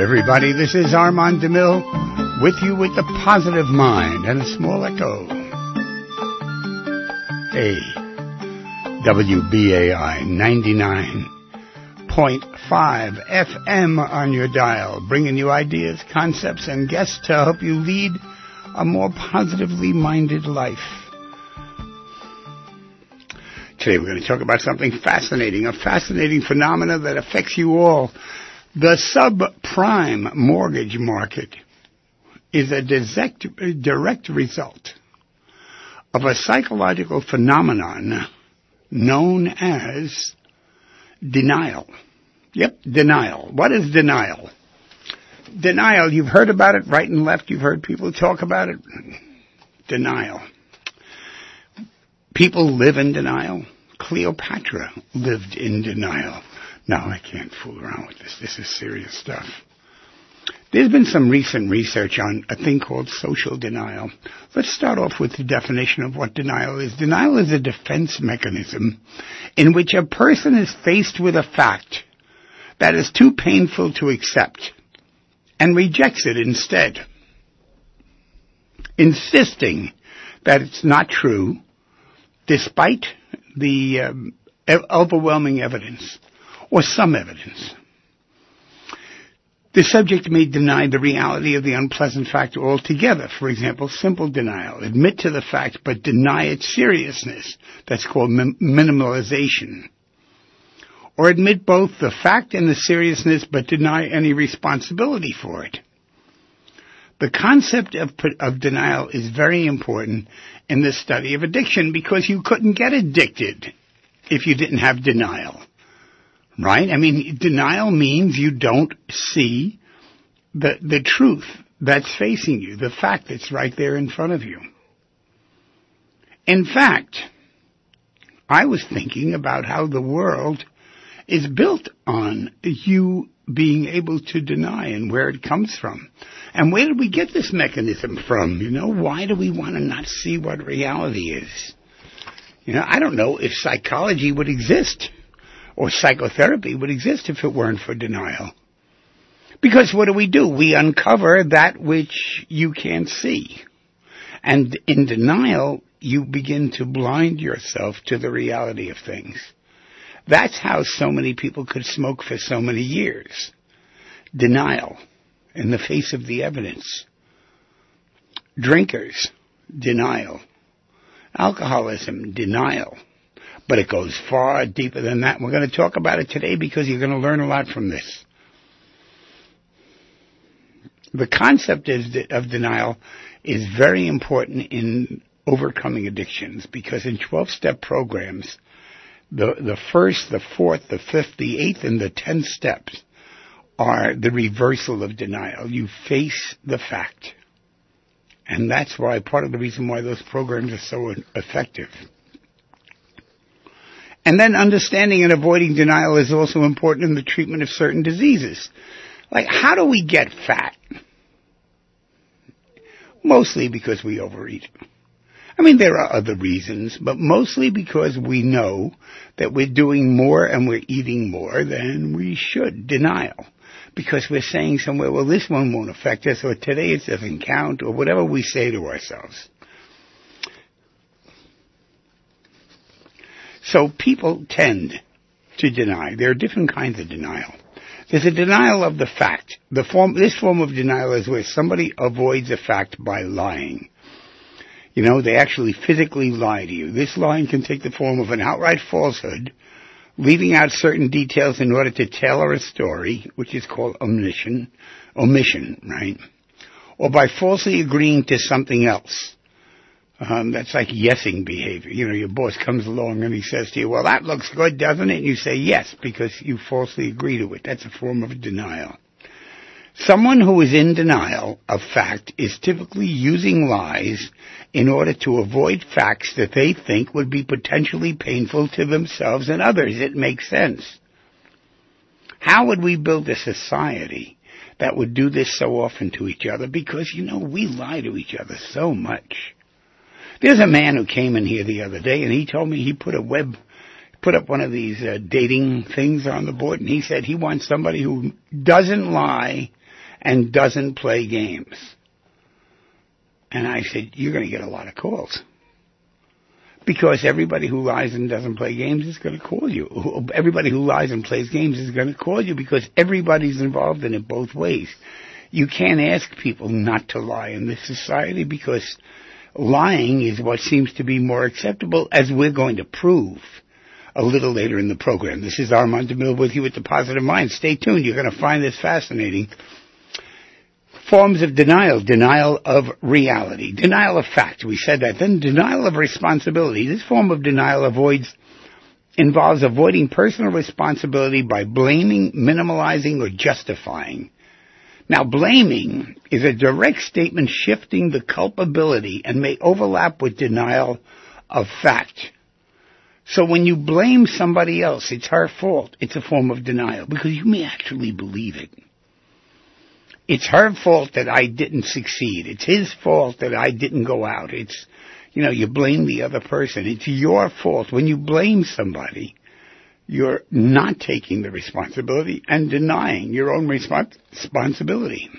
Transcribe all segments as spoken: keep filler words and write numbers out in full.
everybody. This is Armand DeMille with you with the positive mind and a small echo. Hey, W B A I ninety-nine point five F M on your dial, bringing you ideas, concepts, and guests to help you lead a more positively minded life. Today we're going to talk about something fascinating, a fascinating phenomena that affects you all. The subprime mortgage market is a direct, direct result of a psychological phenomenon known as denial. Yep, denial. What is denial? Denial, you've heard about it right and left. You've heard people talk about it. Denial. People live in denial. Cleopatra lived in denial. No, I can't fool around with this. This is serious stuff. There's been some recent research on a thing called social denial. Let's start off with the definition of what denial is. Denial is a defense mechanism in which a person is faced with a fact that is too painful to accept and rejects it instead, insisting that it's not true despite the um, overwhelming evidence or some evidence. The subject may deny the reality of the unpleasant fact altogether. For example, simple denial. Admit to the fact, but deny its seriousness. That's called min- minimalization. Or admit both the fact and the seriousness, but deny any responsibility for it. The concept of, of denial is very important in the study of addiction because you couldn't get addicted if you didn't have denial. Right? I mean, denial means you don't see the the truth that's facing you, the fact that's right there in front of you. In fact, I was thinking about how the world is built on you being able to deny and where it comes from. And where did we get this mechanism from? You know, why do we want to not see what reality is? You know, I don't know if psychology would exist or psychotherapy would exist if it weren't for denial. Because what do we do? We uncover that which you can't see. And in denial, you begin to blind yourself to the reality of things. That's how so many people could smoke for so many years. Denial in the face of the evidence. Drinkers, denial. Alcoholism, denial. But it goes far deeper than that. We're going to talk about it today because you're going to learn a lot from this. The concept of denial is very important in overcoming addictions because in twelve-step programs, the, the first, the fourth, the fifth, the eighth, and the tenth steps are the reversal of denial. You face the fact. And that's why, part of the reason why those programs are so effective. And then understanding and avoiding denial is also important in the treatment of certain diseases. Like, how do we get fat? Mostly because we overeat. I mean, there are other reasons, but mostly because we know that we're doing more and we're eating more than we should. Denial. Because we're saying somewhere, well, this one won't affect us, or today it doesn't count, or whatever we say to ourselves. So people tend to deny. There are different kinds of denial. There's a denial of the fact. The form, this form of denial is where somebody avoids a fact by lying. You know, they actually physically lie to you. This lying can take the form of an outright falsehood, leaving out certain details in order to tell a story, which is called omission, omission, right? Or by falsely agreeing to something else. Um, that's like yesing behavior. You know, your boss comes along and he says to you, well, that looks good, doesn't it? And you say yes, because you falsely agree to it. That's a form of denial. Someone who is in denial of fact is typically using lies in order to avoid facts that they think would be potentially painful to themselves and others. It makes sense. How would we build a society that would do this so often to each other? Because, you know, we lie to each other so much. There's a man who came in here the other day, and he told me he put a web, put up one of these uh, dating things on the board, and he said he wants somebody who doesn't lie and doesn't play games. And I said, you're going to get a lot of calls. Because everybody who lies and doesn't play games is going to call you. Everybody who lies and plays games is going to call you because everybody's involved in it both ways. You can't ask people not to lie in this society because lying is what seems to be more acceptable, as we're going to prove a little later in the program. This is Armand DeMille with you with the Positive Mind. Stay tuned. You're going to find this fascinating. Forms of denial. Denial of reality. Denial of fact. We said that. Then denial of responsibility. This form of denial avoids, involves avoiding personal responsibility by blaming, minimalizing, or justifying. Now, blaming is a direct statement shifting the culpability and may overlap with denial of fact. So when you blame somebody else, it's her fault. It's a form of denial because you may actually believe it. It's her fault that I didn't succeed. It's his fault that I didn't go out. It's, you know, you blame the other person. It's your fault. When you blame somebody, you're not taking the responsibility and denying your own respons- responsibility.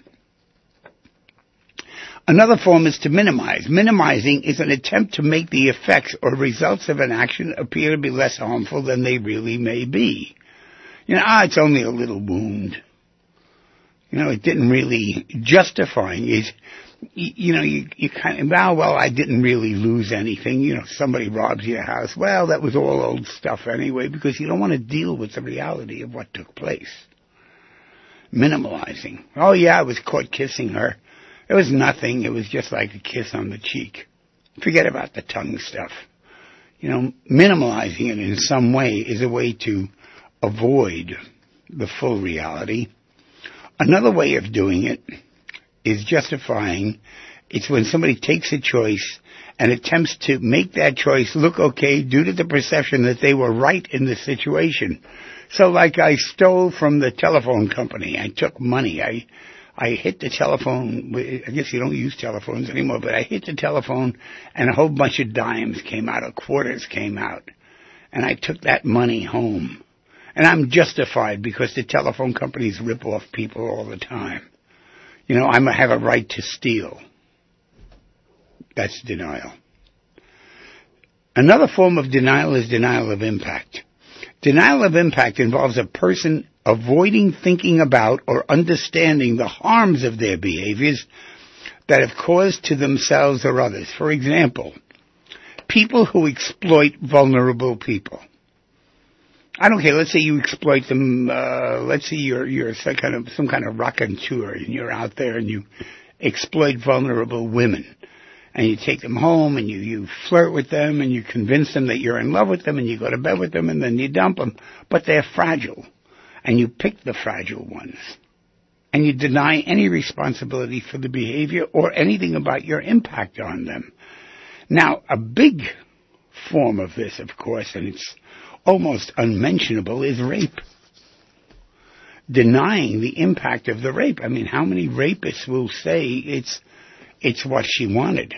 Another form is to minimize. Minimizing is an attempt to make the effects or results of an action appear to be less harmful than they really may be. You know, ah, it's only a little wound. You know, it didn't really, justifying is, you, you know, you, you kind of, well, well, I didn't really lose anything. You know, somebody robs your house. Well, that was all old stuff anyway, because you don't want to deal with the reality of what took place. Minimalizing. Oh yeah, I was caught kissing her. It was nothing. It was just like a kiss on the cheek. Forget about the tongue stuff. You know, minimalizing it in some way is a way to avoid the full reality. Another way of doing it is justifying. It's when somebody takes a choice and attempts to make that choice look okay due to the perception that they were right in the situation. So like I stole from the telephone company. I took money. I I hit the telephone. I guess you don't use telephones anymore, but I hit the telephone and a whole bunch of dimes came out, or quarters came out. And I took that money home. And I'm justified because the telephone companies rip off people all the time. You know, I have a right to steal. That's denial. Another form of denial is denial of impact. Denial of impact involves a person avoiding thinking about or understanding the harms of their behaviors that have caused to themselves or others. For example, people who exploit vulnerable people. I don't care. Let's say you exploit them. Uh, let's say you're you're some kind of some kind of raconteur, and you're out there and you exploit vulnerable women, and you take them home and you you flirt with them and you convince them that you're in love with them and you go to bed with them and then you dump them, but they're fragile, and you pick the fragile ones, and you deny any responsibility for the behavior or anything about your impact on them. Now, a big form of this, of course, and it's almost unmentionable, is rape. Denying the impact of the rape. I mean, how many rapists will say it's it's what she wanted?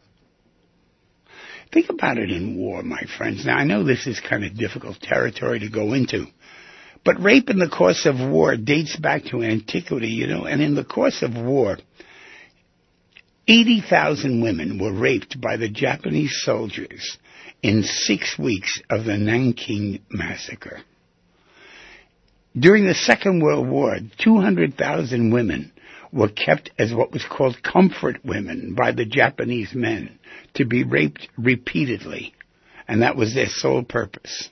Think about it in war, my friends. Now, I know this is kind of difficult territory to go into, but rape in the course of war dates back to antiquity, you know, and in the course of war, eighty thousand women were raped by the Japanese soldiers in six weeks of the Nanking Massacre. During the Second World War, two hundred thousand women were kept as what was called comfort women by the Japanese men to be raped repeatedly, and that was their sole purpose.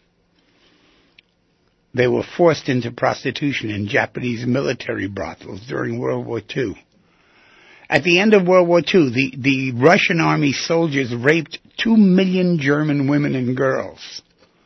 They were forced into prostitution in Japanese military brothels during World War Two. At the end of World War Two, the, the Russian army soldiers raped two million German women and girls.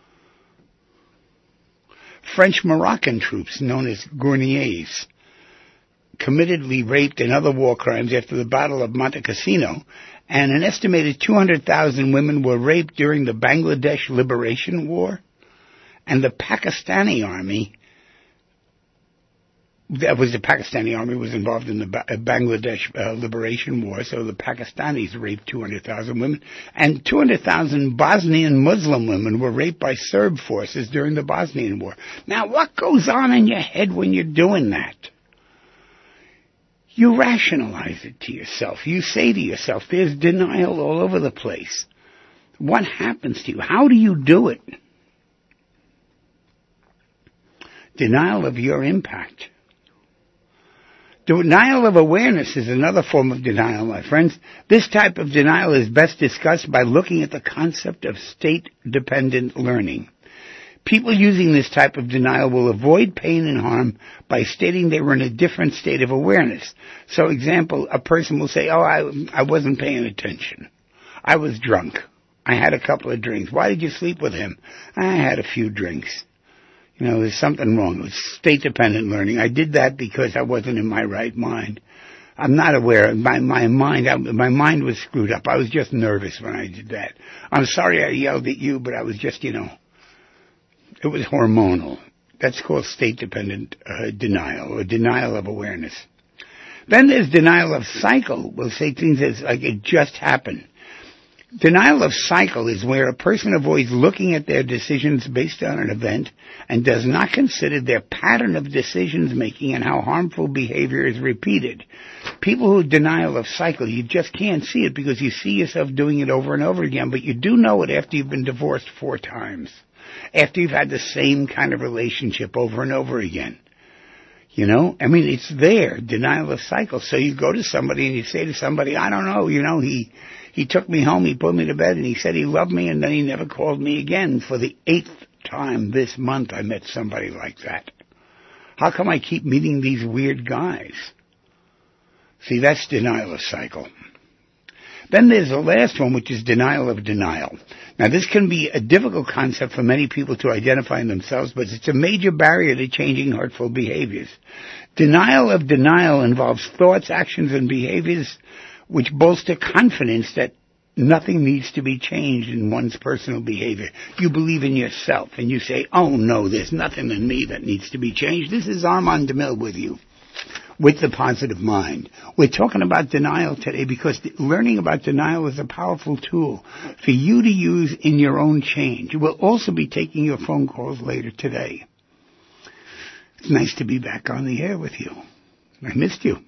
French Moroccan troops, known as Gourniers, committedly raped and other war crimes after the Battle of Monte Cassino, and an estimated two hundred thousand women were raped during the Bangladesh Liberation War, and the Pakistani army That was the Pakistani army was involved in the ba- Bangladesh uh, Liberation War, so the Pakistanis raped two hundred thousand women, and two hundred thousand Bosnian Muslim women were raped by Serb forces during the Bosnian War. Now, what goes on in your head when you're doing that? You rationalize it to yourself. You say to yourself, there's denial all over the place. What happens to you? How do you do it? Denial of your impact. Denial of awareness is another form of denial, my friends. This type of denial is best discussed by looking at the concept of state-dependent learning. People using this type of denial will avoid pain and harm by stating they were in a different state of awareness. So, example, a person will say, oh, I, I wasn't paying attention. I was drunk. I had a couple of drinks. Why did you sleep with him? I had a few drinks. You know, there's something wrong with state-dependent learning. I did that because I wasn't in my right mind. I'm not aware. My, my mind, I, my mind was screwed up. I was just nervous when I did that. I'm sorry I yelled at you, but I was just, you know, it was hormonal. That's called state-dependent uh, denial, or denial of awareness. Then there's denial of cycle. We'll say things as like it just happened. Denial of cycle is where a person avoids looking at their decisions based on an event and does not consider their pattern of decisions making and how harmful behavior is repeated. People who denial of cycle, you just can't see it because you see yourself doing it over and over again, but you do know it after you've been divorced four times, after you've had the same kind of relationship over and over again. You know, I mean, it's there, denial of cycle. So you go to somebody and you say to somebody, I don't know, you know, he... He took me home, he put me to bed, and he said he loved me, and then he never called me again. For the eighth time this month, I met somebody like that. How come I keep meeting these weird guys? See, that's denial of cycle. Then there's the last one, which is denial of denial. Now, this can be a difficult concept for many people to identify in themselves, but it's a major barrier to changing hurtful behaviors. Denial of denial involves thoughts, actions, and behaviors which bolster confidence that nothing needs to be changed in one's personal behavior. You believe in yourself, and you say, oh no, there's nothing in me that needs to be changed. This is Armand DeMille with you, with the positive mind. We're talking about denial today because learning about denial is a powerful tool for you to use in your own change. We'll also be taking your phone calls later today. It's nice to be back on the air with you. I missed you.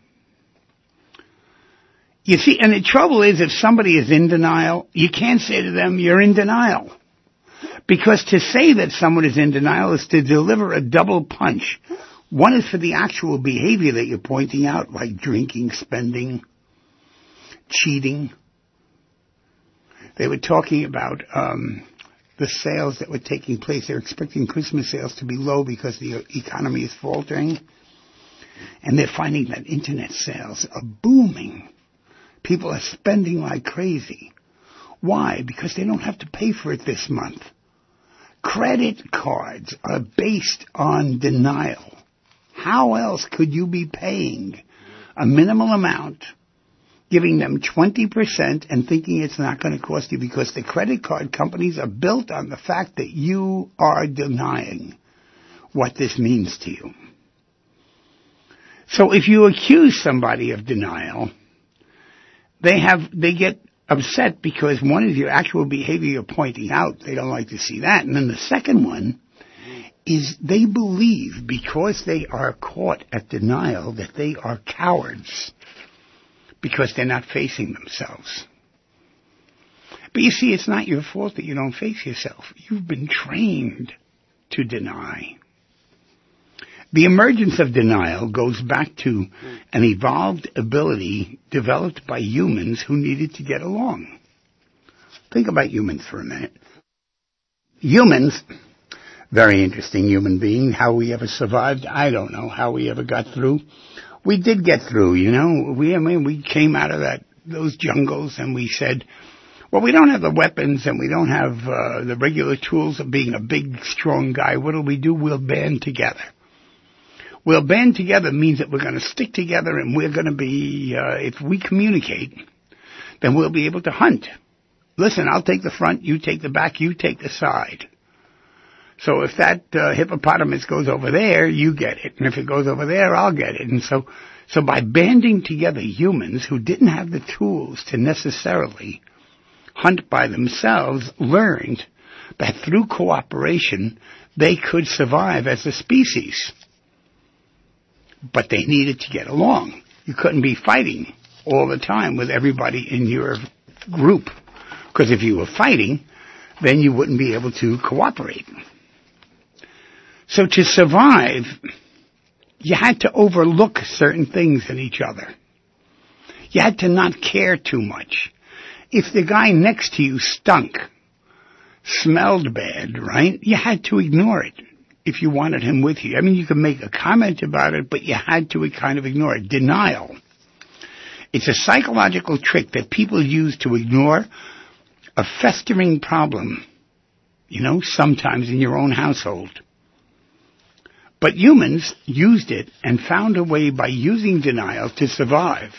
You see, and the trouble is, if somebody is in denial, you can't say to them, you're in denial. Because to say that someone is in denial is to deliver a double punch. One is for the actual behavior that you're pointing out, like drinking, spending, cheating. They were talking about um, the sales that were taking place. They're expecting Christmas sales to be low because the economy is faltering. And they're finding that internet sales are booming. People are spending like crazy. Why? Because they don't have to pay for it this month. Credit cards are based on denial. How else could you be paying a minimal amount, giving them twenty percent and thinking it's not going to cost you? Because the credit card companies are built on the fact that you are denying what this means to you. So if you accuse somebody of denial, They have, they get upset because one is your actual behavior you're pointing out. They don't like to see that. And then the second one is they believe because they are caught at denial that they are cowards because they're not facing themselves. But you see, it's not your fault that you don't face yourself. You've been trained to deny. The emergence of denial goes back to an evolved ability developed by humans who needed to get along. Think about humans for a minute. Humans, very interesting human being. How we ever survived, I don't know. How we ever got through. We did get through, you know. We, I mean, we came out of that those jungles and we said, well, we don't have the weapons and we don't have uh, the regular tools of being a big, strong guy. What do we do? We'll band together. We'll band together means that we're going to stick together and we're going to be, uh, if we communicate, then we'll be able to hunt. Listen, I'll take the front, you take the back, you take the side. So if that uh, hippopotamus goes over there, you get it. And if it goes over there, I'll get it. And so, so by banding together humans who didn't have the tools to necessarily hunt by themselves, learned that through cooperation, they could survive as a species. But they needed to get along. You couldn't be fighting all the time with everybody in your group. Because if you were fighting, then you wouldn't be able to cooperate. So to survive, you had to overlook certain things in each other. You had to not care too much. If the guy next to you stunk, smelled bad, right, you had to ignore it if you wanted him with you. I mean, you could make a comment about it, but you had to kind of ignore it. Denial. It's a psychological trick that people use to ignore a festering problem, you know, sometimes in your own household. But humans used it and found a way by using denial to survive.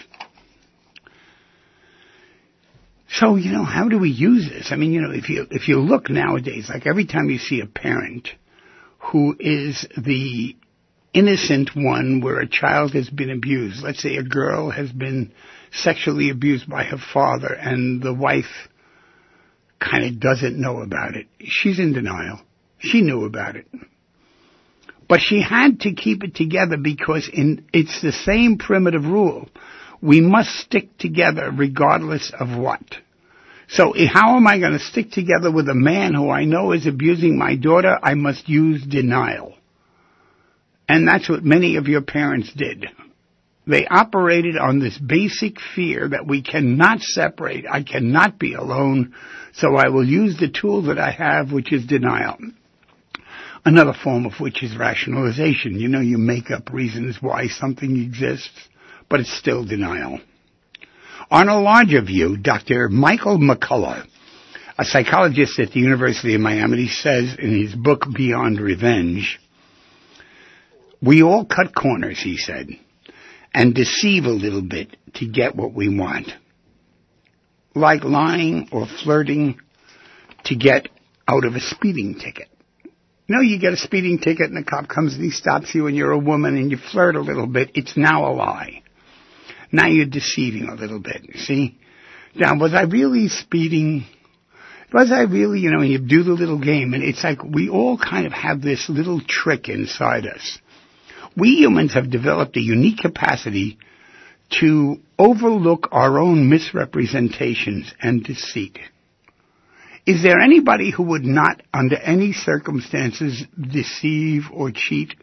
So, you know, how do we use this? I mean, you know, if you if you look nowadays, like every time you see a parent who is the innocent one where a child has been abused, let's say a girl has been sexually abused by her father and the wife kind of doesn't know about it. She's in denial. She knew about it. But she had to keep it together because in, it's the same primitive rule. We must stick together regardless of what. So how am I going to stick together with a man who I know is abusing my daughter? I must use denial. And that's what many of your parents did. They operated on this basic fear that we cannot separate. I cannot be alone. So I will use the tool that I have, which is denial. Another form of which is rationalization. You know, you make up reasons why something exists, but it's still denial. On a larger view, Doctor Michael McCullough, a psychologist at the University of Miami, says in his book Beyond Revenge, we all cut corners, he said, and deceive a little bit to get what we want. Like lying or flirting to get out of a speeding ticket. You know, you get a speeding ticket and the cop comes and he stops you and you're a woman and you flirt a little bit. It's now a lie. Now you're deceiving a little bit, see? Now, was I really speeding? Was I really, you know, you do the little game, and it's like we all kind of have this little trick inside us. We humans have developed a unique capacity to overlook our own misrepresentations and deceit. Is there anybody who would not, under any circumstances, deceive or cheat?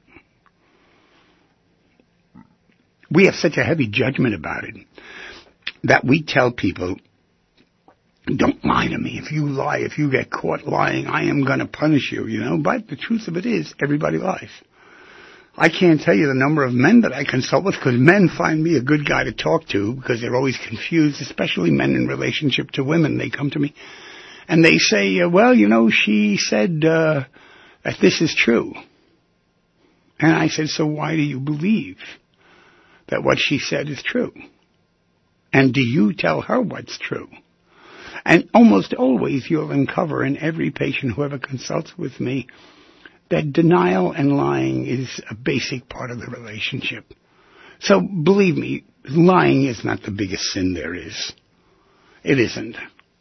We have such a heavy judgment about it that we tell people, don't lie to me. If you lie, if you get caught lying, I am going to punish you, you know. But the truth of it is, everybody lies. I can't tell you the number of men that I consult with because men find me a good guy to talk to because they're always confused, especially men in relationship to women. They come to me and they say, uh, well, you know, she said uh, that this is true. And I said, so why do you believe that what she said is true? And do you tell her what's true? And almost always you'll uncover in every patient who ever consults with me that denial and lying is a basic part of the relationship. So believe me, lying is not the biggest sin there is. It isn't.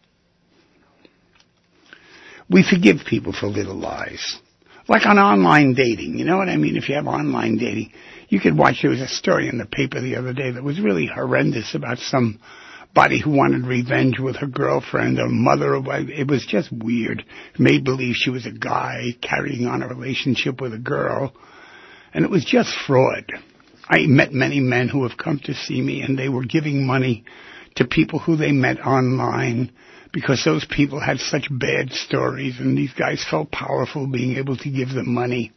We forgive people for little lies. Like on online dating, you know what I mean? If you have online dating, you could watch, there was a story in the paper the other day that was really horrendous about somebody who wanted revenge with her girlfriend or mother or wife. It was just weird. Made believe she was a guy carrying on a relationship with a girl. And it was just fraud. I met many men who have come to see me and they were giving money to people who they met online because those people had such bad stories and these guys felt powerful being able to give them money.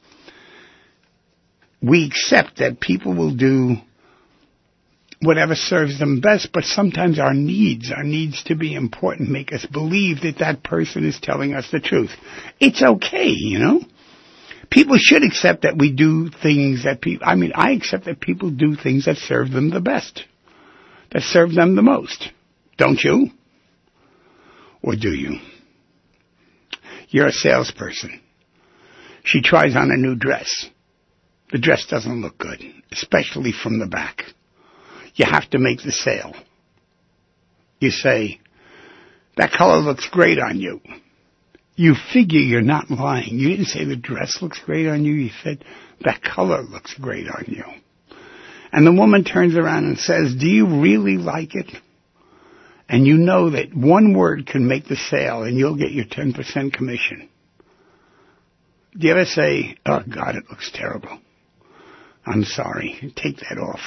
We accept that people will do whatever serves them best, but sometimes our needs, our needs to be important, make us believe that that person is telling us the truth. It's okay, you know. People should accept that we do things that people, I mean, I accept that people do things that serve them the best, that serve them the most. Don't you? Or do you? You're a salesperson. She tries on a new dress. The dress doesn't look good, especially from the back. You have to make the sale. You say, that color looks great on you. You figure you're not lying. You didn't say the dress looks great on you. You said, that color looks great on you. And the woman turns around and says, do you really like it? And you know that one word can make the sale and you'll get your ten percent commission. Do you ever say, oh God, it looks terrible. I'm sorry. Take that off.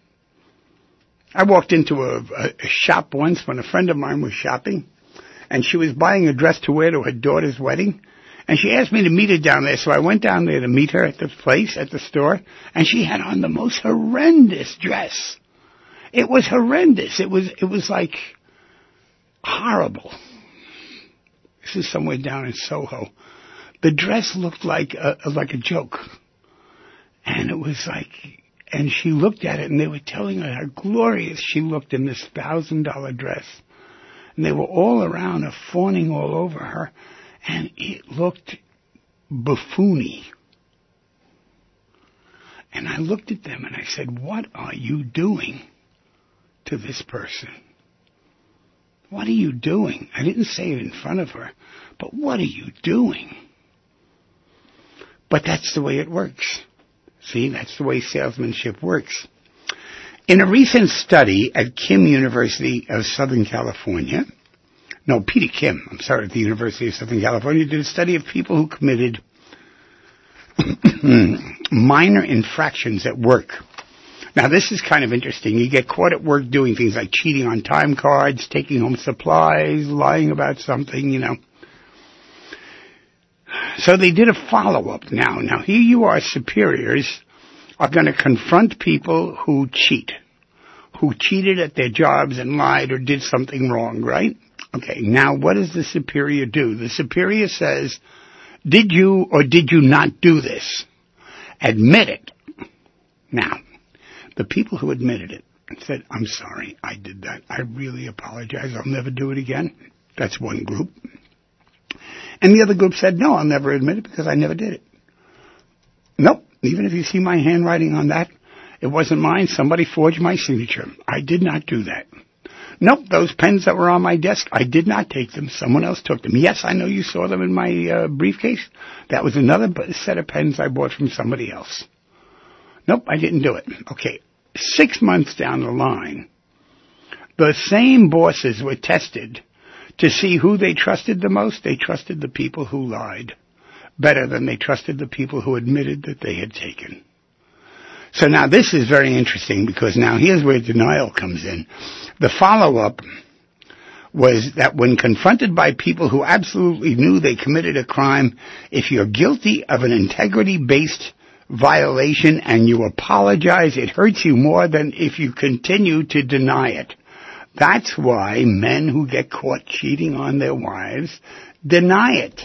I walked into a, a, a shop once when a friend of mine was shopping, and she was buying a dress to wear to her daughter's wedding, and she asked me to meet her down there, so I went down there to meet her at the place, at the store, and she had on the most horrendous dress. It was horrendous. It was, it was like horrible. This is somewhere down in Soho. The dress looked like a, like a joke. And it was like, and she looked at it and they were telling her how glorious she looked in this thousand dollar dress. And they were all around her, fawning all over her. And it looked buffoony. And I looked at them and I said, what are you doing to this person? What are you doing? I didn't say it in front of her, but what are you doing? But that's the way it works. See, that's the way salesmanship works. In a recent study at Kim University of Southern California, no, Peter Kim, I'm sorry, at the University of Southern California, did a study of people who committed minor infractions at work. Now, this is kind of interesting. You get caught at work doing things like cheating on time cards, taking home supplies, lying about something, you know. So they did a follow-up now. Now, here you are, superiors are going to confront people who cheat, who cheated at their jobs and lied or did something wrong, right? Okay, now what does the superior do? The superior says, did you or did you not do this? Admit it. Now, the people who admitted it said, I'm sorry, I did that. I really apologize. I'll never do it again. That's one group. And the other group said, no, I'll never admit it because I never did it. Nope. Even if you see my handwriting on that, it wasn't mine. Somebody forged my signature. I did not do that. Nope. Those pens that were on my desk, I did not take them. Someone else took them. Yes, I know you saw them in my uh, briefcase. That was another set of pens I bought from somebody else. Nope, I didn't do it. Okay. Six months down the line, the same bosses were tested to see who they trusted the most. They trusted the people who lied better than they trusted the people who admitted that they had taken. So now this is very interesting because now here's where denial comes in. The follow-up was that when confronted by people who absolutely knew they committed a crime, if you're guilty of an integrity-based violation and you apologize, it hurts you more than if you continue to deny it. That's why men who get caught cheating on their wives deny it.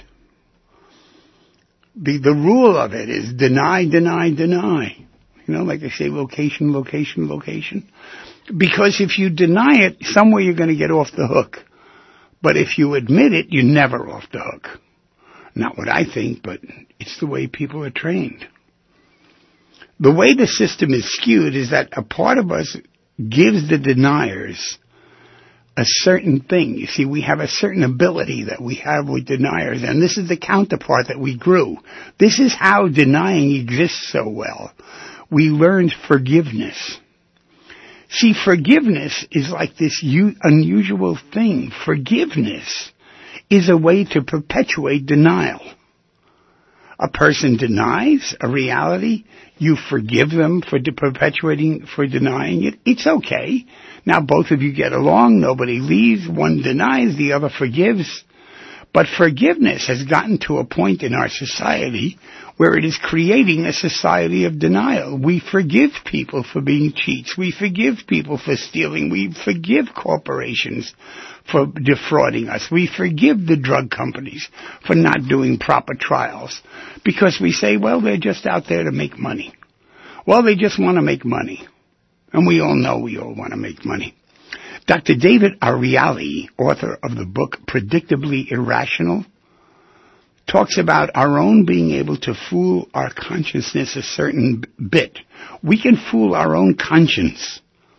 The, the rule of it is deny, deny, deny. You know, like they say, location, location, location. Because if you deny it, somewhere you're going to get off the hook. But if you admit it, you're never off the hook. Not what I think, but it's the way people are trained. The way the system is skewed is that a part of us gives the deniers a certain thing. You see, we have a certain ability that we have with deniers, and this is the counterpart that we grew. This is how denying exists so well. We learned forgiveness. See, forgiveness is like this u- unusual thing. Forgiveness is a way to perpetuate denial. A person denies a reality, you forgive them for de- perpetuating, for denying it. It's okay. Now both of you get along, nobody leaves, one denies, the other forgives. But forgiveness has gotten to a point in our society where it is creating a society of denial. We forgive people for being cheats. We forgive people for stealing. We forgive corporations for defrauding us. We forgive the drug companies for not doing proper trials because we say, well, they're just out there to make money. Well, they just want to make money. And we all know we all want to make money. Doctor David Ariely, author of the book Predictably Irrational, talks about our own being able to fool our consciousness a certain bit. We can fool our own conscience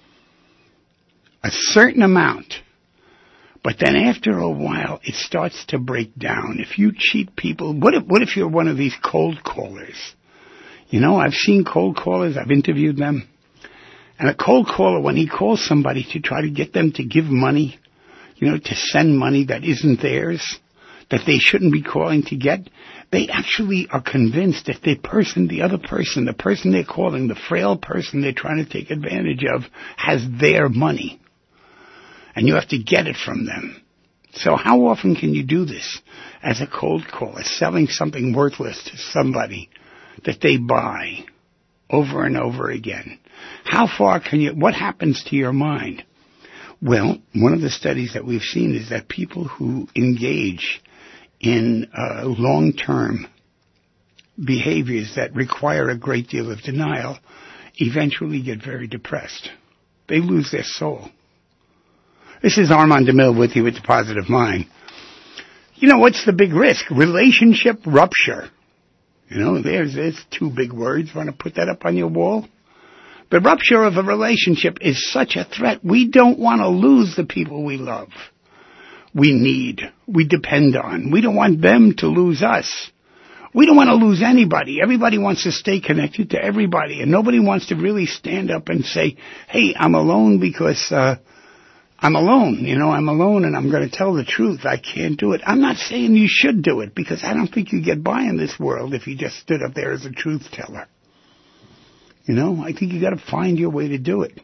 a certain amount, but then after a while it starts to break down. If you cheat people, what if, what if you're one of these cold callers? You know, I've seen cold callers, I've interviewed them, And a cold caller, when he calls somebody to try to get them to give money, you know, to send money that isn't theirs, that they shouldn't be calling to get, they actually are convinced that the person, the other person, the person they're calling, the frail person they're trying to take advantage of, has their money. And you have to get it from them. So how often can you do this as a cold caller, selling something worthless to somebody that they buy over and over again? How far can you, what happens to your mind? Well, one of the studies that we've seen is that people who engage in uh, long-term behaviors that require a great deal of denial eventually get very depressed. They lose their soul. This is Armand DeMille with you with the Positive Mind. You know, what's the big risk? Relationship rupture. You know, there's, there's two big words. Want to put that up on your wall? The rupture of a relationship is such a threat. We don't want to lose the people we love, we need, we depend on. We don't want them to lose us. We don't want to lose anybody. Everybody wants to stay connected to everybody, and nobody wants to really stand up and say, hey, I'm alone because uh I'm alone. You know, I'm alone and I'm going to tell the truth. I can't do it. I'm not saying you should do it, because I don't think you get by in this world if you just stood up there as a truth teller. You know, I think you got to find your way to do it.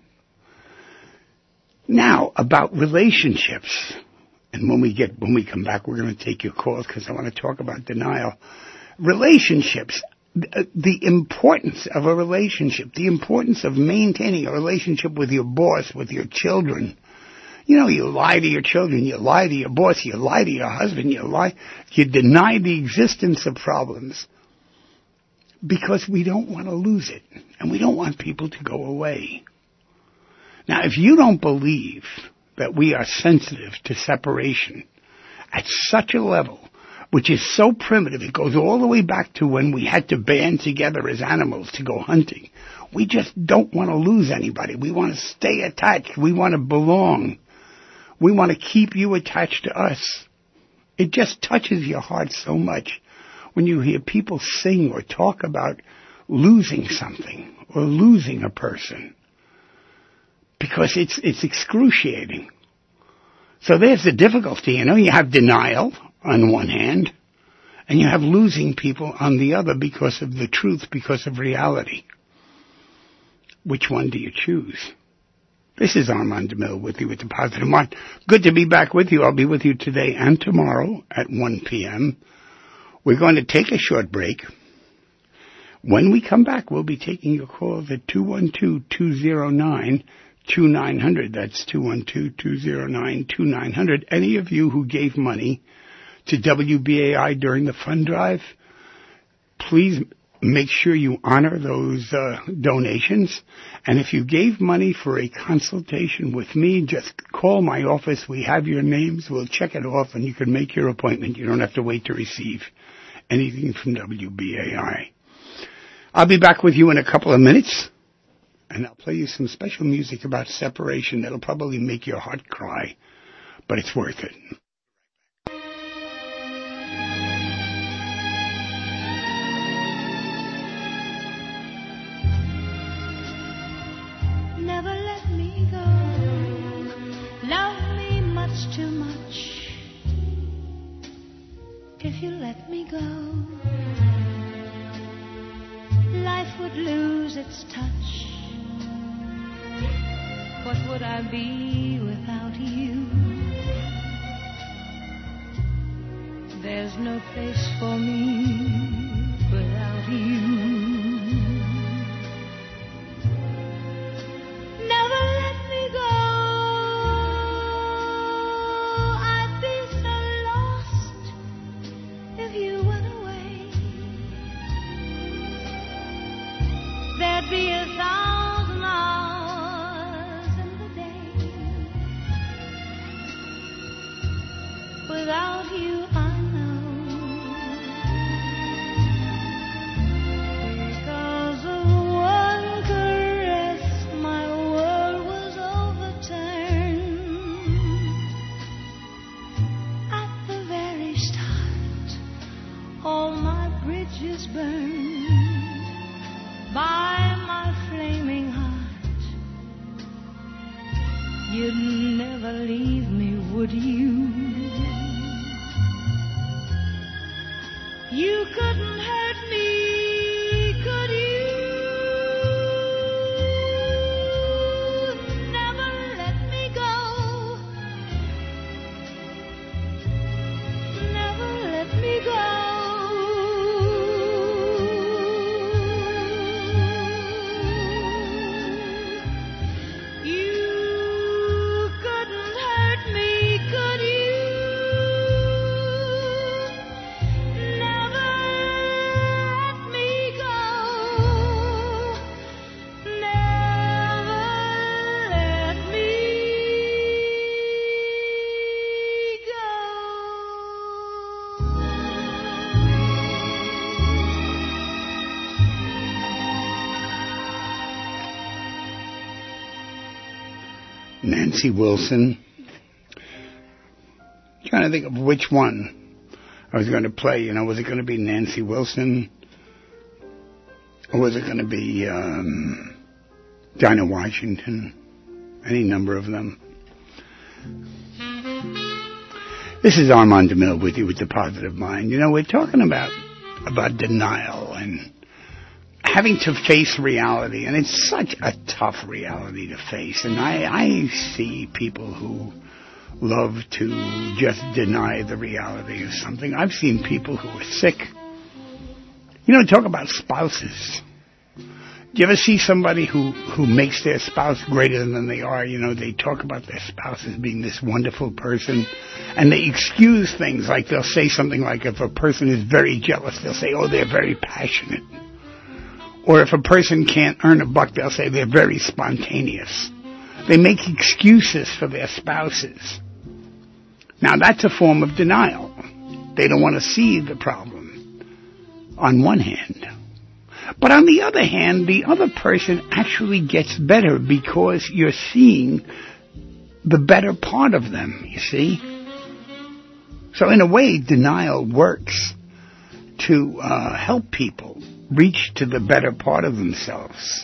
Now, about relationships. And when we get, when we come back, we're going to take your calls because I want to talk about denial. Relationships, the importance of a relationship, the importance of maintaining a relationship with your boss, with your children. You know, you lie to your children, you lie to your boss, you lie to your husband, you lie, you deny the existence of problems because we don't want to lose it and we don't want people to go away. Now, if you don't believe that we are sensitive to separation at such a level, which is so primitive, it goes all the way back to when we had to band together as animals to go hunting. We just don't want to lose anybody. We want to stay attached. We want to belong. We want to keep you attached to us. It just touches your heart so much when you hear people sing or talk about losing something or losing a person, because it's it's excruciating. So there's the difficulty. You know, you have denial on one hand, and you have losing people on the other because of the truth, because of reality. Which one do you choose? This is Armand DeMille with you with the Positive Mind. Good to be back with you. I'll be with you today and tomorrow at one p.m. We're going to take a short break. When we come back, we'll be taking your calls at two one two, two zero nine, two nine zero zero. That's two one two, two zero nine, two nine zero zero. Any of you who gave money to W B A I during the fund drive, please make sure you honor those uh, donations. And if you gave money for a consultation with me, just call my office. We have your names. We'll check it off and you can make your appointment. You don't have to wait to receive anything from W B A I. I'll be back with you in a couple of minutes, and I'll play you some special music about separation that'll probably make your heart cry, but it's worth it. Never let me go. Love me much too much. If you let me go, life would lose its touch. What would I be without you? There's no place for me without you. Never let me go. I'd be so lost if you went away. There'd be a thousand hours in the day. Without you, I know. Because of one caress, my world was overturned. At the very start, all my bridges burned. By my flaming heart, leave me, would you? You couldn't hurt me, could you? Never let me go. Never let me go. Nancy Wilson. I'm trying to think of which one I was going to play. You know, was it going to be Nancy Wilson? Or was it going to be um, Dinah Washington? Any number of them. This is Armand DeMille with you with the Positive Mind. You know, we're talking about about denial and having to face reality, and it's such a tough reality to face. And I, I see people who love to just deny the reality of something. I've seen people who are sick. You know, talk about spouses. Do you ever see somebody who, who makes their spouse greater than they are? You know, they talk about their spouse as being this wonderful person, and they excuse things like they'll say something like, if a person is very jealous, they'll say, oh, they're very passionate. Or if a person can't earn a buck, they'll say they're very spontaneous. They make excuses for their spouses. Now, that's a form of denial. They don't want to see the problem, on one hand. But on the other hand, the other person actually gets better because you're seeing the better part of them, you see? So in a way, denial works to uh, help people reach to the better part of themselves.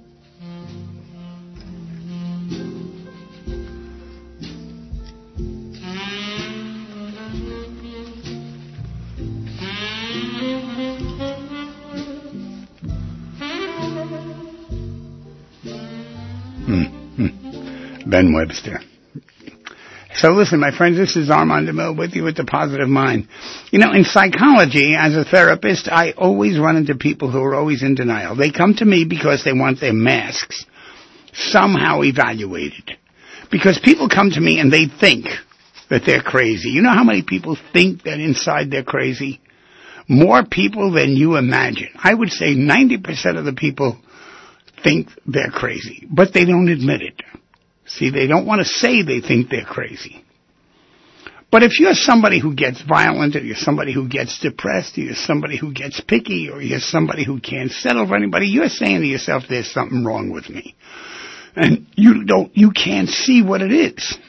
Ben Webster. So listen, my friends, this is Armand DeMille with you with the Positive Mind. You know, in psychology, as a therapist, I always run into people who are always in denial. They come to me because they want their masks somehow evaluated. Because people come to me and they think that they're crazy. You know how many people think that inside they're crazy? More people than you imagine. I would say ninety percent of the people think they're crazy, but they don't admit it. See, they don't want to say they think they're crazy. But if you're somebody who gets violent, or you're somebody who gets depressed, or you're somebody who gets picky, or you're somebody who can't settle for anybody, you're saying to yourself, there's something wrong with me. And you don't, you can't see what it is.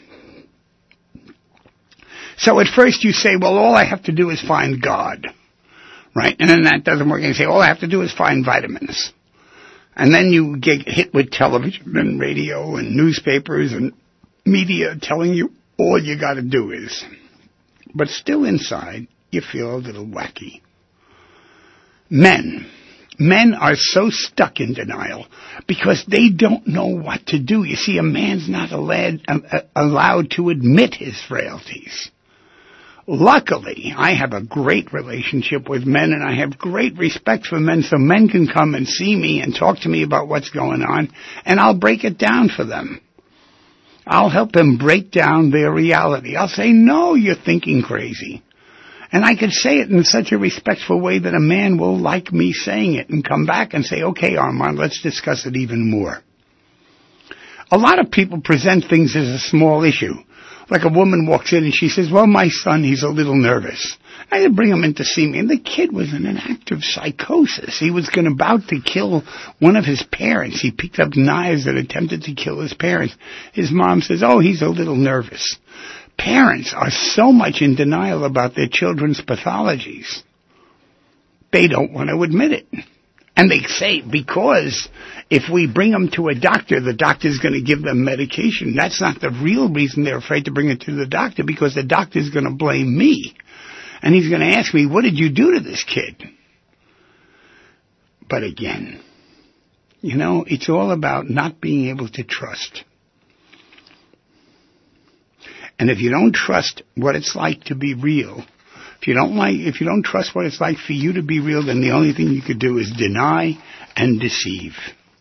So at first you say, well, all I have to do is find God. Right? And then that doesn't work. And you say, all I have to do is find vitamins. And then you get hit with television and radio and newspapers and media telling you all you got to do is. But still inside, you feel a little wacky. Men. Men are so stuck in denial because they don't know what to do. You see, a man's not allowed, uh, allowed to admit his frailties. Luckily, I have a great relationship with men, and I have great respect for men, so men can come and see me and talk to me about what's going on, and I'll break it down for them. I'll help them break down their reality. I'll say, no, you're thinking crazy. And I could say it in such a respectful way that a man will like me saying it and come back and say, okay, Armand, let's discuss it even more. A lot of people present things as a small issue. Like a woman walks in and she says, well, my son, he's a little nervous. I had to bring him in to see me. And the kid was in an active psychosis. He was going about to kill one of his parents. He picked up knives and attempted to kill his parents. His mom says, oh, he's a little nervous. Parents are so much in denial about their children's pathologies. They don't want to admit it. And they say because if we bring them to a doctor, the doctor's going to give them medication. That's not the real reason they're afraid to bring it to the doctor, because the doctor's going to blame me. And he's going to ask me, what did you do to this kid? But again, you know, it's all about not being able to trust. And if you don't trust what it's like to be real, if you don't like, if you don't trust what it's like for you to be real, then the only thing you could do is deny and deceive.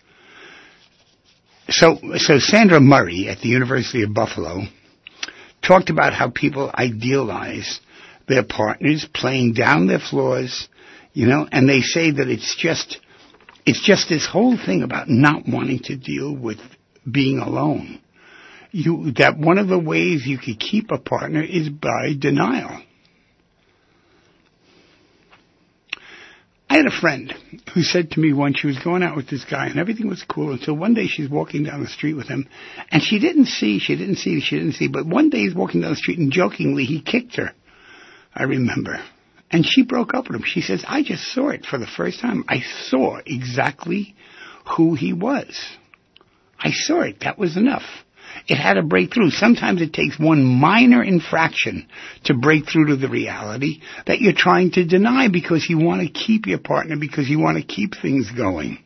So, so Sandra Murray at the University of Buffalo talked about how people idealize their partners, playing down their flaws, you know, and they say that it's just, it's just this whole thing about not wanting to deal with being alone. You, that one of the ways you could keep a partner is by denial. I had a friend who said to me once she was going out with this guy and everything was cool until one day she's walking down the street with him and she didn't see, she didn't see, she didn't see, but one day he's walking down the street and jokingly he kicked her. I remember. And she broke up with him. She says, I just saw it for the first time. I saw exactly who he was. I saw it. That was enough. It had to break through. Sometimes it takes one minor infraction to break through to the reality that you're trying to deny because you want to keep your partner, because you want to keep things going.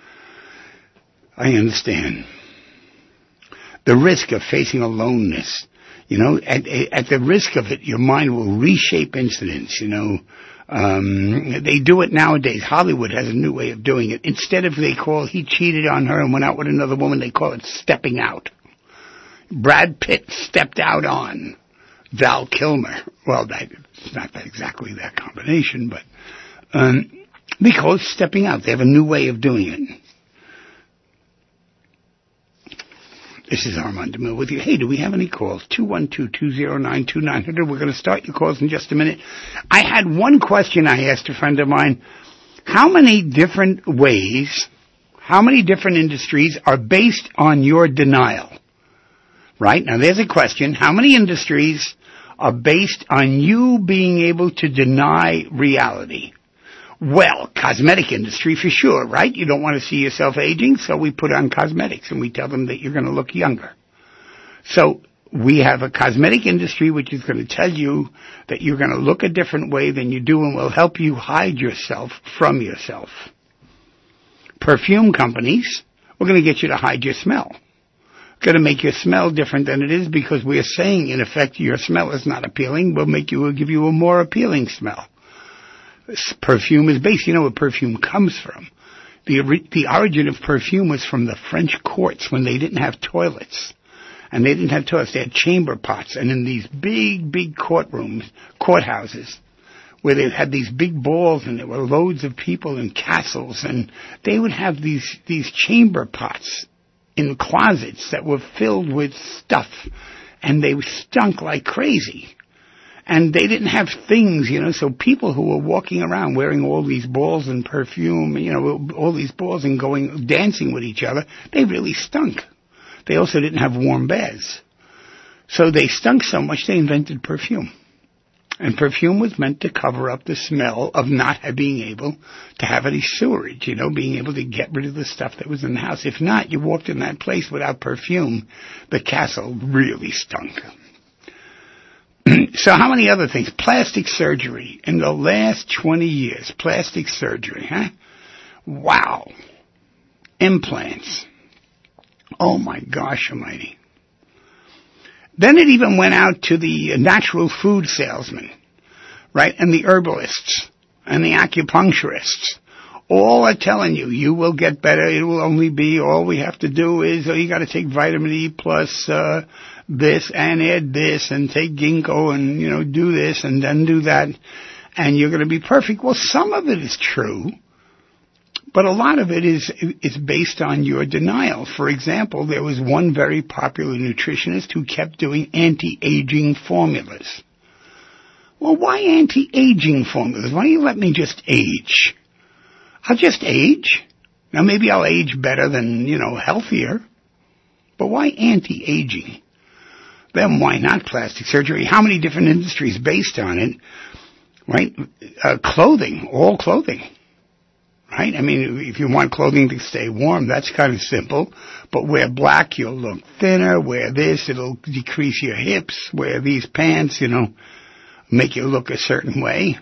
I understand. The risk of facing aloneness. You know, at, at the risk of it, your mind will reshape incidents, you know. Um, they do it nowadays. Hollywood has a new way of doing it. Instead of they call, he cheated on her and went out with another woman, they call it stepping out. Brad Pitt stepped out on Val Kilmer. Well, that, it's not that exactly that combination, but um, because stepping out, they have a new way of doing it. This is Armand DeMille with you. Hey, do we have any calls? two one two, two zero nine, two nine zero zero. We're going to start your calls in just a minute. I had one question I asked a friend of mine. How many different ways, how many different industries are based on your denial? Right? Now, there's a question. How many industries are based on you being able to deny reality? Well, cosmetic industry for sure, right? You don't want to see yourself aging, so we put on cosmetics and we tell them that you're going to look younger. So we have a cosmetic industry which is going to tell you that you're going to look a different way than you do and will help you hide yourself from yourself. Perfume companies, we're going to get you to hide your smell. Going to make your smell different than it is because we are saying, in effect, your smell is not appealing. We'll make you, we'll give you a more appealing smell. Perfume is based, you know where perfume comes from. The, the origin of perfume was from the French courts when they didn't have toilets. And they didn't have toilets, they had chamber pots. And in these big, big courtrooms, courthouses, where they had these big balls and there were loads of people in castles, and they would have these, these chamber pots in closets that were filled with stuff, and they stunk like crazy. And they didn't have things, you know, so people who were walking around wearing all these balls and perfume, you know, all these balls and going, dancing with each other, they really stunk. They also didn't have warm baths. So they stunk so much they invented perfume. And perfume was meant to cover up the smell of not being able to have any sewerage, you know, being able to get rid of the stuff that was in the house. If not, you walked in that place without perfume, the castle really stunk. So how many other things? Plastic surgery. In the last twenty years, plastic surgery, huh? Wow. Implants. Oh my gosh almighty. Then it even went out to the natural food salesmen, right? And the herbalists and the acupuncturists. All are telling you, you will get better. It will only be, all we have to do is, oh, you got to take vitamin E plus uh, this and add this and take ginkgo and, you know, do this and then do that. And you're going to be perfect. Well, some of it is true. But a lot of it is is based on your denial. For example, there was one very popular nutritionist who kept doing anti-aging formulas. Well, why anti-aging formulas? Why don't you let me just age? I'll just age. Now, maybe I'll age better than, you know, healthier. But why anti-aging? Then why not plastic surgery? How many different industries based on it? Right? Uh, clothing, all clothing. right? I mean, if you want clothing to stay warm, that's kind of simple. But wear black, you'll look thinner. Wear this, it'll decrease your hips. Wear these pants, you know, make you look a certain way.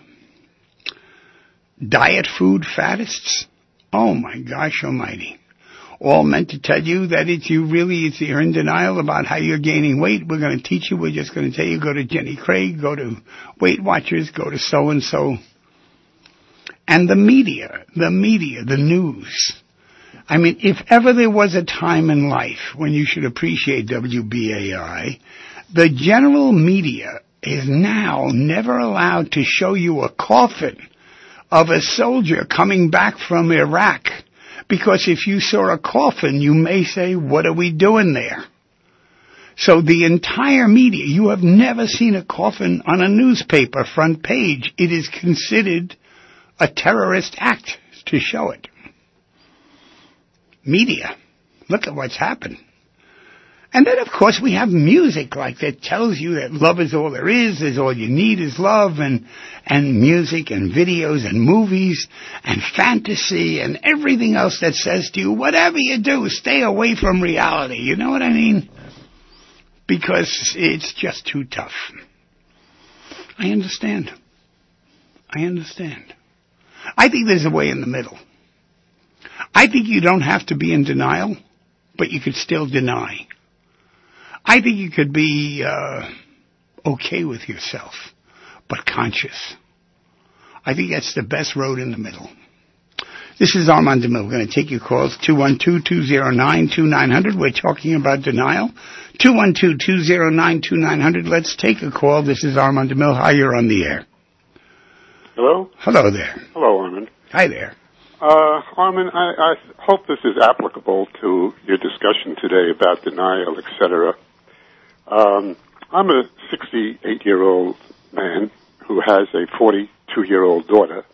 Diet food fattists, oh my gosh almighty. All meant to tell you that it's you really, it's you're in denial about how you're gaining weight. We're going to teach you. We're just going to tell you, go to Jenny Craig, go to Weight Watchers, go to so-and-so. And the media, the media, the news. I mean, if ever there was a time in life when you should appreciate W B A I, the general media is now never allowed to show you a coffin of a soldier coming back from Iraq. Because if you saw a coffin, you may say, what are we doing there? So the entire media, you have never seen a coffin on a newspaper front page. It is considered a terrorist act to show it. Media, look at what's happened. And then, of course, we have music like that tells you that love is all there is, is all you need is love, and and music and videos and movies and fantasy and everything else that says to you, whatever you do, stay away from reality. You know what I mean? Because it's just too tough. I understand. I understand. I think there's a way in the middle. I think you don't have to be in denial, but you could still deny. I think you could be uh, okay with yourself, but conscious. I think that's the best road in the middle. This is Armand DeMille. We're going to take your calls, two one two, two zero nine, two nine zero zero. We're talking about denial. two one two, two zero nine, two nine zero zero. Let's take a call. This is Armand DeMille. Hi, you're on the air. Hello? Hello there. Hello, Armand. Hi there. Uh, Armand, I, I hope this is applicable to your discussion today about denial, et cetera. Um, I'm a sixty-eight-year-old man who has a forty-two-year-old daughter.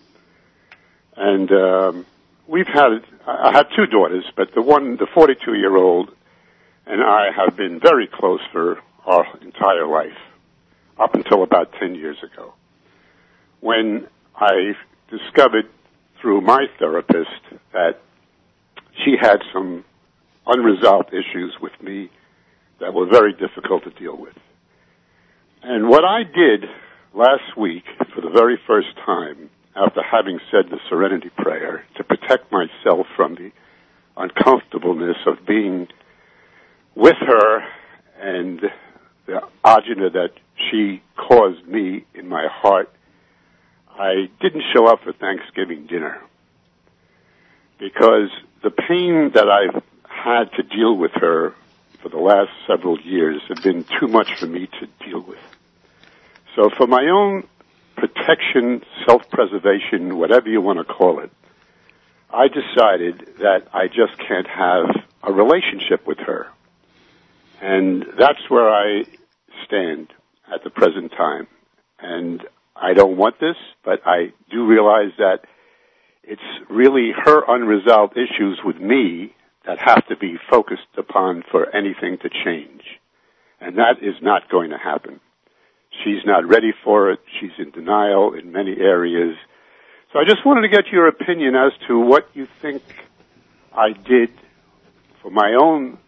And um, we've had, I have two daughters, but the one, the forty-two-year-old, and I have been very close for our entire life, up until about ten years ago, when I discovered through my therapist that she had some unresolved issues with me that were very difficult to deal with. And what I did last week, for the very first time, after having said the Serenity Prayer, to protect myself from the uncomfortableness of being with her and the agita that she caused me in my heart, I didn't show up for Thanksgiving dinner because the pain that I've had to deal with her for the last several years have been too much for me to deal with. So for my own protection, self-preservation, whatever you want to call it, I decided that I just can't have a relationship with her. And that's where I stand at the present time. And I don't want this, but I do realize that it's really her unresolved issues with me that have to be focused upon for anything to change. And that is not going to happen. She's not ready for it. She's in denial in many areas. So I just wanted to get your opinion as to what you think I did for my own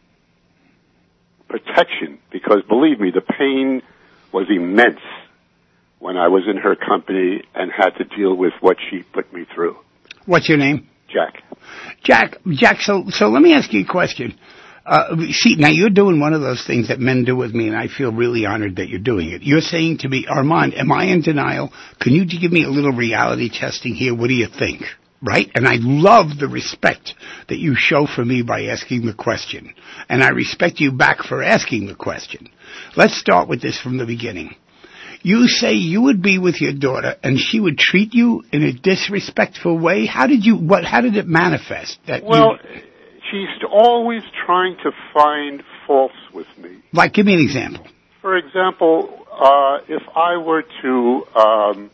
protection, because believe me, the pain was immense when I was in her company and had to deal with what she put me through. What's your name? Jack. Jack, Jack, so, so let me ask you a question. Uh, see, now you're doing one of those things that men do with me, and I feel really honored that you're doing it. You're saying to me, Armand, am I in denial? Can you give me a little reality testing here? What do you think? Right? And I love the respect that you show for me by asking the question. And I respect you back for asking the question. Let's start with this from the beginning. You say you would be with your daughter and she would treat you in a disrespectful way. How did you, what, how did it manifest? That well, you, she's always trying to find faults with me. Like, give me an example. For example, uh, if I were to, um,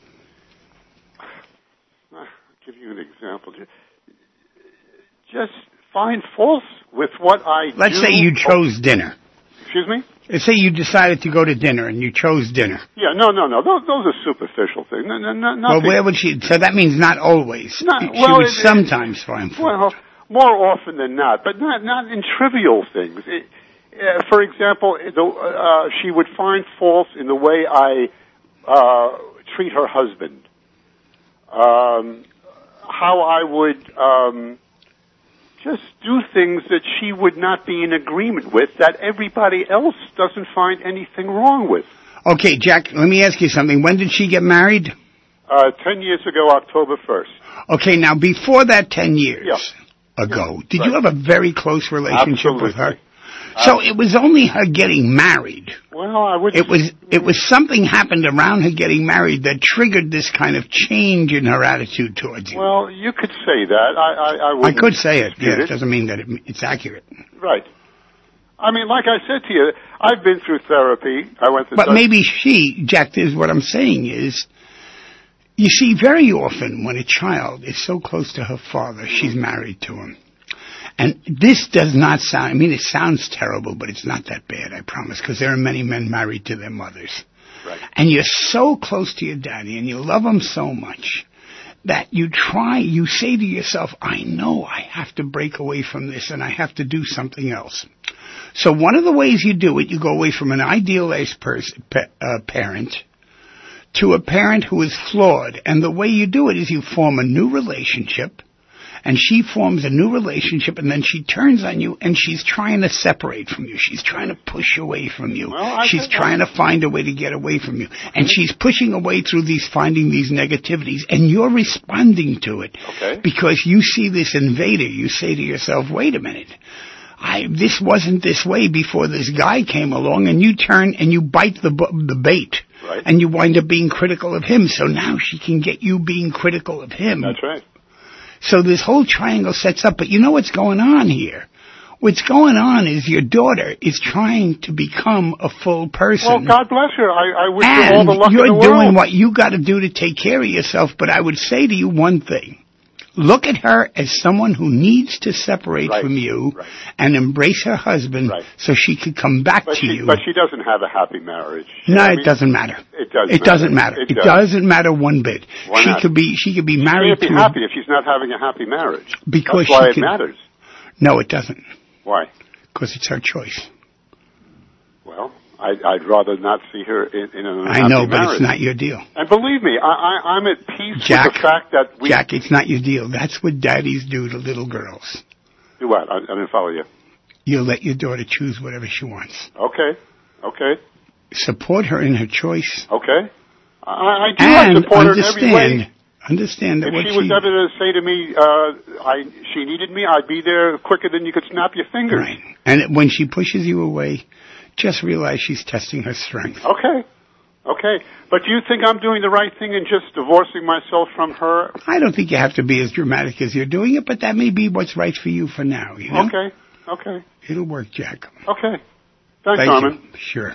I'll give you an example. Just find faults with what I Let's do. say you chose dinner. Excuse me? Say you decided to go to dinner and you chose dinner. Yeah, no, no, no. Those, those are superficial things. No, no, no, well, where would she? So that means not always. Not, she well, would it, sometimes find fault. Well, more often than not, but not not in trivial things. It, uh, for example, the, uh, she would find faults in the way I uh, treat her husband. Um, how I would um, just do things that she would not be in agreement with, that everybody else doesn't find anything wrong with. Okay, Jack, let me ask you something. When did she get married? Uh, ten years ago, October first. Okay, now before that ten years yeah. ago, yeah. did right. you have a very close relationship Absolutely. with her? So it was only her getting married. Well, I would. It was it was something happened around her getting married that triggered this kind of change in her attitude towards you. Well, you could say that. I I, I, I could say it. Yeah, it. it doesn't mean that it, it's accurate. Right. I mean, like I said to you, I've been through therapy. I went to. But maybe she, Jack, is what I'm saying is, you see, very often when a child is so close to her father, she's married to him. And this does not sound, I mean, it sounds terrible, but it's not that bad, I promise, because there are many men married to their mothers. Right. And you're so close to your daddy, and you love him so much, that you try, you say to yourself, I know I have to break away from this, and I have to do something else. So one of the ways you do it, you go away from an idealized person, pa- uh, parent to a parent who is flawed. And the way you do it is you form a new relationship, and she forms a new relationship, and then she turns on you, and she's trying to separate from you. She's trying to push away from you. Well, she's trying to find a way to get away from you. And she's pushing away through these, finding these negativities, and you're responding to it. Okay. Because you see this invader. You say to yourself, wait a minute. I, this wasn't this way before this guy came along, and you turn and you bite the the bait. Right. And you wind up being critical of him. So now she can get you being critical of him. That's right. So this whole triangle sets up, but you know what's going on here? What's going on is your daughter is trying to become a full person. Well, God bless her. I, I wish and her all the luck in the world. you're doing what you got to do to take care of yourself, but I would say to you one thing. Look at her as someone who needs to separate right. from you right. and embrace her husband right. so she could come back but to she, you. But she doesn't have a happy marriage. No, I it mean, doesn't matter. It doesn't It matter. doesn't matter. It, it does. doesn't matter one bit. Why she not? could be she could be She married can't be to happy if she's not having a happy marriage. Because That's why she it can, matters. No, it doesn't. Why? Because it's her choice. Well, I, I'd rather not see her in, in an unhappy I know, but marriage. it's not your deal. And believe me, I, I, I'm at peace Jack, with the fact that we... Jack, it's not your deal. That's what daddies do to little girls. Do what? I, I didn't follow you. You let your daughter choose whatever she wants. Okay. Okay. Support her in her choice. Okay. I, I do and I support her in every way. understand, understand that If what she was ever to say to me, uh, I, she needed me, I'd be there quicker than you could snap your fingers. Right. And when she pushes you away, just realize she's testing her strength. Okay. Okay. But do you think I'm doing the right thing in just divorcing myself from her? I don't think you have to be as dramatic as you're doing it, but that may be what's right for you for now, you know? Okay. Okay. It'll work, Jack. Okay. Thanks, Thank Armin. you. Sure.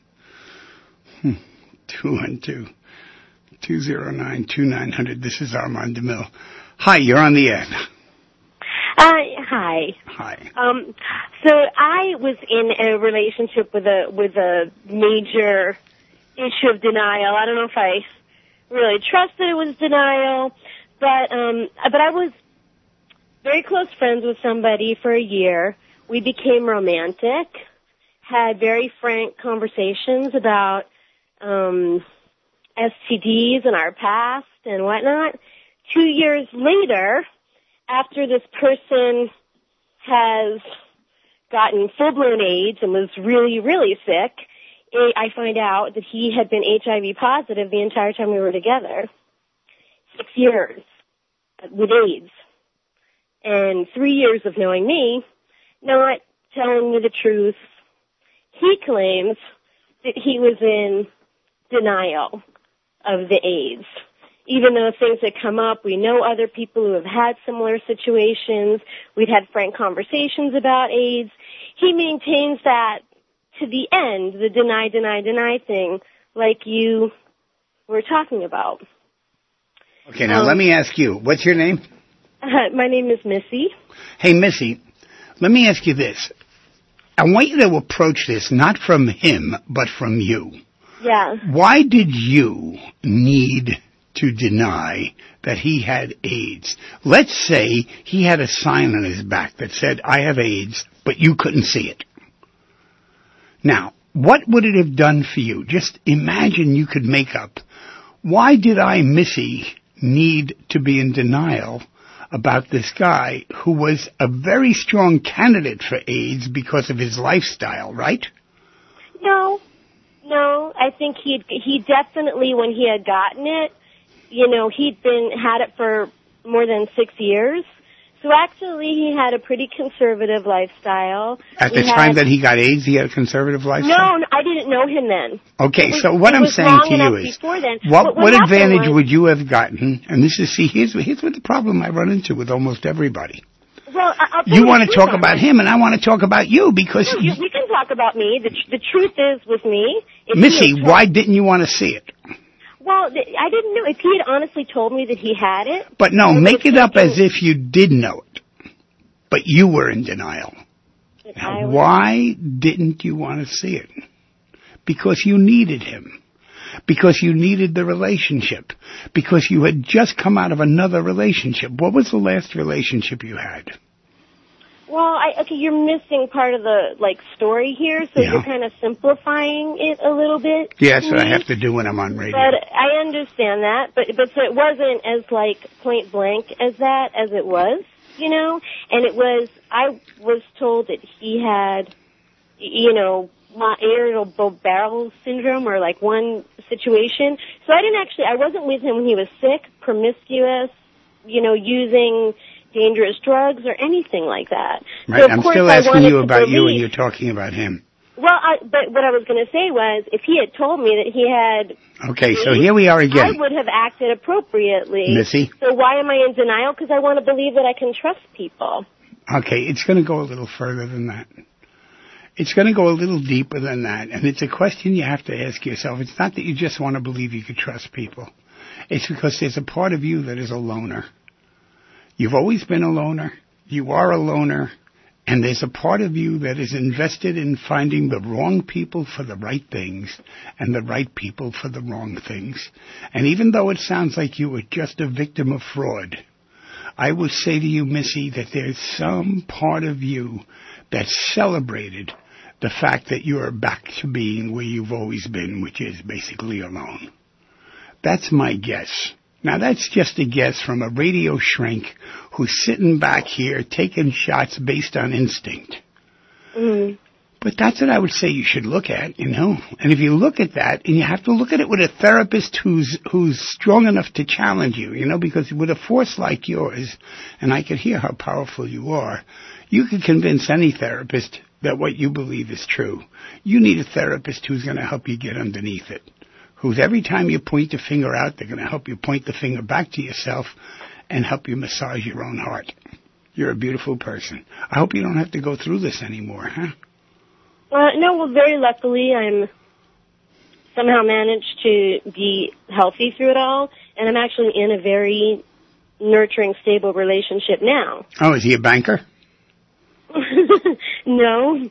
Hmm. two one two, two zero nine, two nine zero zero. This is Armand DeMille. Hi, you're on the air. Uh, hi. Hi. Um, so I was in a relationship with a with a major issue of denial. I don't know if I really trusted it was denial, but um, but I was very close friends with somebody for a year. We became romantic, had very frank conversations about um, S T Ds and our past and whatnot. Two years later, after this person has gotten full-blown AIDS and was really, really sick, I find out that he had been H I V positive the entire time we were together. Six years with AIDS. And three years of knowing me, not telling me the truth. He claims that he was in denial of the AIDS. Even though things had come up, we know other people who have had similar situations. We'd had frank conversations about AIDS. He maintains that to the end, the deny, deny, deny thing, like you were talking about. Okay, now um, let me ask you, what's your name? Uh, my name is Missy. Hey, Missy, let me ask you this. I want you to approach this not from him, but from you. Yeah. Why did you need to deny that he had AIDS? Let's say he had a sign on his back that said, I have AIDS, but you couldn't see it. Now, what would it have done for you? Just imagine you could make up, why did I, Missy, need to be in denial about this guy who was a very strong candidate for AIDS because of his lifestyle, right? No. No, I think he'd, he definitely, when he had gotten it, you know, he'd been, had it for more than six years. So actually he had a pretty conservative lifestyle. At the he time had, that he got AIDS, he had a conservative lifestyle? No, I didn't know him then. Okay, was, so what I'm saying to you is, then. what, what, what advantage was, would you have gotten? And this is, see, here's, here's what the problem I run into with almost everybody. Well, I'll you want to talk about him, and I want to talk about you, because... No, you, we can talk about me. The, the truth is, with me... Missy, why didn't you want to see it? Well, I didn't know. If he had honestly told me that he had it... But no, make it up as if you did know it. But you were in denial. Now, why didn't you want to see it? Because you needed him. Because you needed the relationship. Because you had just come out of another relationship. What was the last relationship you had? Well, I, okay, you're missing part of the, like, story here, so yeah. you're kind of simplifying it a little bit. Yeah, that's what I have to do when I'm on radio. But I understand that, but, but so it wasn't as, like, point blank as that as it was, you know? And it was, I was told that he had, you know, irritable bowel syndrome or, like, one situation. So I didn't actually, I wasn't with him when he was sick, promiscuous, you know, using dangerous drugs or anything like that. Right, so I'm course still I asking you about believe, you and you're talking about him. Well, I, but what I was going to say was, if he had told me that he had... Okay, so here we are again. I would have acted appropriately. Missy? So why am I in denial? Because I want to believe that I can trust people. Okay, it's going to go a little further than that. It's going to go a little deeper than that, and it's a question you have to ask yourself. It's not that you just want to believe you can trust people. It's because there's a part of you that is a loner. You've always been a loner. You are a loner. And there's a part of you that is invested in finding the wrong people for the right things and the right people for the wrong things. And even though it sounds like you were just a victim of fraud, I will say to you, Missy, that there's some part of you that celebrated the fact that you're back to being where you've always been, which is basically alone. That's my guess. Now, that's just a guess from a radio shrink who's sitting back here taking shots based on instinct. Mm. But that's what I would say you should look at, you know. And if you look at that, and you have to look at it with a therapist who's who's strong enough to challenge you, you know, because with a force like yours, and I could hear how powerful you are, you could convince any therapist that what you believe is true. You need a therapist who's going to help you get underneath it. Who's every time you point the finger out, they're going to help you point the finger back to yourself and help you massage your own heart. You're a beautiful person. I hope you don't have to go through this anymore, huh? Uh, no, well, very luckily, I'm somehow managed to be healthy through it all, and I'm actually in a very nurturing, stable relationship now. Oh, is he a banker? No.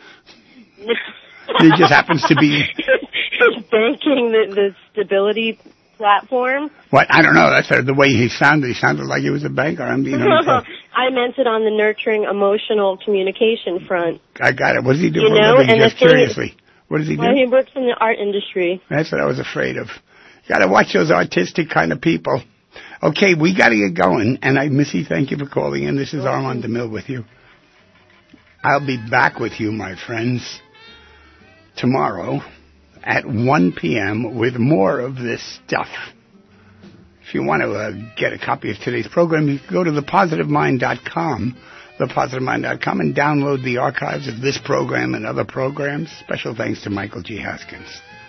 He just happens to be... He's banking the, the stability platform. What? I don't know. That's uh, the way he sounded. He sounded like he was a banker. I'm being I meant it on the nurturing, emotional communication front. I got it. What does he do you for know? a living? And Just curiously. Is, what does he do? Well, he works in the art industry. That's what I was afraid of. You got to watch those artistic kind of people. Okay, we got to get going. And I, Missy, thank you for calling in. This is Armand DeMille with you. I'll be back with you, my friends, tomorrow at one p.m. with more of this stuff. If you want to uh, get a copy of today's program, you can go to the positive mind dot com, the positive mind dot com, and download the archives of this program and other programs. Special thanks to Michael G. Haskins.